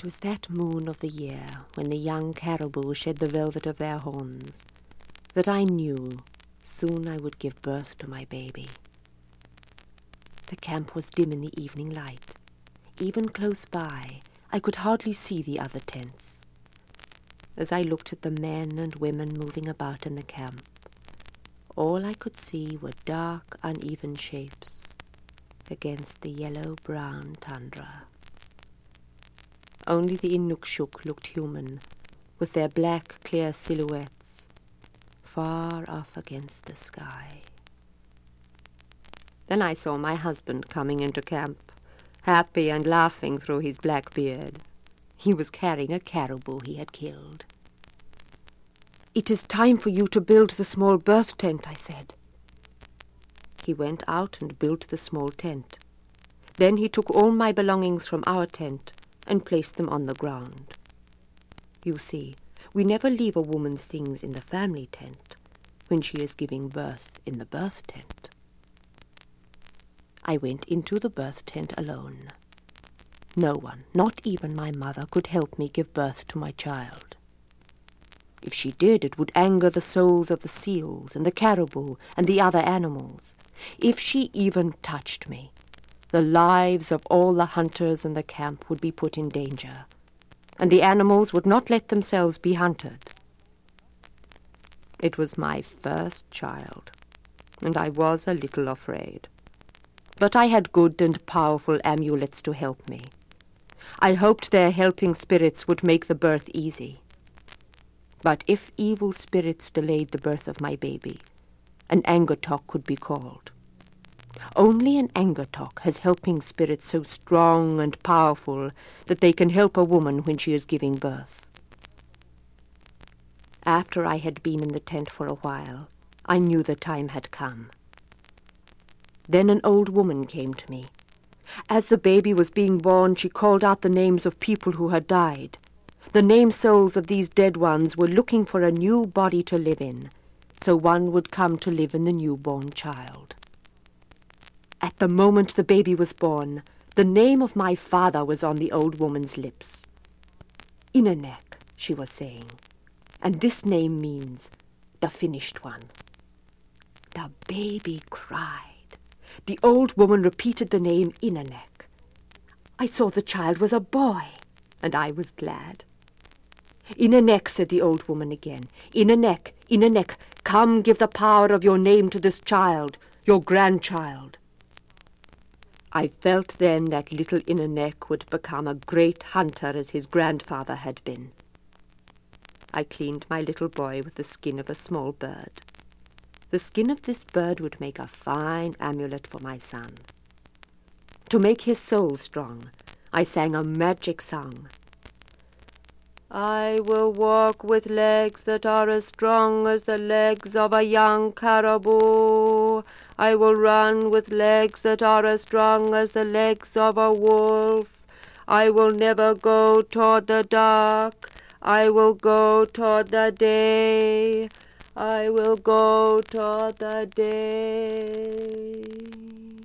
It was that moon of the year when the young caribou shed the velvet of their horns that I knew soon I would give birth to my baby. The camp was dim in the evening light. Even close by, I could hardly see the other tents. As I looked at the men and women moving about in the camp, all I could see were dark, uneven shapes against the yellow-brown tundra. Only the Inukshuk looked human, with their black, clear silhouettes far off against the sky. Then I saw my husband coming into camp, happy and laughing through his black beard. He was carrying a caribou he had killed. "It is time for you to build the small birth tent," I said. He went out and built the small tent. Then he took all my belongings from our tent and placed them on the ground. You see, we never leave a woman's things in the family tent when she is giving birth in the birth tent. I went into the birth tent alone. No one, not even my mother, could help me give birth to my child. If she did, it would anger the souls of the seals and the caribou and the other animals. If she even touched me, the lives of all the hunters in the camp would be put in danger, and the animals would not let themselves be hunted. It was my first child, and I was a little afraid. But I had good and powerful amulets to help me. I hoped their helping spirits would make the birth easy. But if evil spirits delayed the birth of my baby, an Angatok could be called. Only an Angatok has helping spirits so strong and powerful that they can help a woman when she is giving birth. After I had been in the tent for a while, I knew the time had come. Then an old woman came to me. As the baby was being born, she called out the names of people who had died. The name souls of these dead ones were looking for a new body to live in, so one would come to live in the newborn child. At the moment the baby was born, the name of my father was on the old woman's lips. Inanek, she was saying, and this name means the finished one. The baby cried. The old woman repeated the name Inanek. I saw the child was a boy, and I was glad. Inanek, said the old woman again. Inanek, Inanek, come give the power of your name to this child, your grandchild. I felt then that little Inanek would become a great hunter as his grandfather had been. I cleaned my little boy with the skin of a small bird. The skin of this bird would make a fine amulet for my son. To make his soul strong, I sang a magic song. I will walk with legs that are as strong as the legs of a young caribou. I will run with legs that are as strong as the legs of a wolf. I will never go toward the dark. I will go toward the day. I will go toward the day.